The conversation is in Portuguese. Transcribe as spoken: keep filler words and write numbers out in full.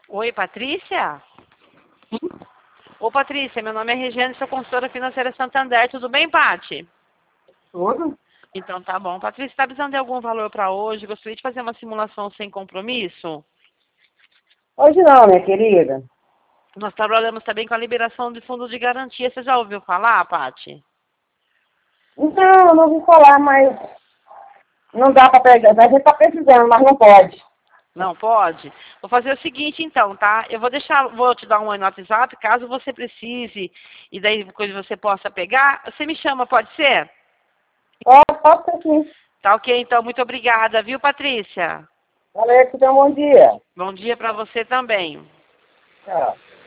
Oi, Patrícia? Ô, Patrícia, meu nome é Regiane, sou consultora financeira Santander. Tudo bem, Pati? Tudo? Então tá bom. Patrícia, está precisando de algum valor para hoje? Gostaria de fazer uma simulação sem compromisso? Hoje não, minha querida. Nós trabalhamos também com a liberação de fundo de garantia. Você já ouviu falar, Pati? Não, não vou falar, mas não dá para pegar. A gente está precisando, mas não pode. Não pode? Vou fazer o seguinte então, tá? Eu vou deixar, vou te dar um oi no WhatsApp, caso você precise, e daí depois você possa pegar, você me chama, pode ser? Pode, pode ser sim. Tá ok, então, muito obrigada, viu, Patrícia? Valeu, que tenha um bom dia. Bom dia para você também. Tchau.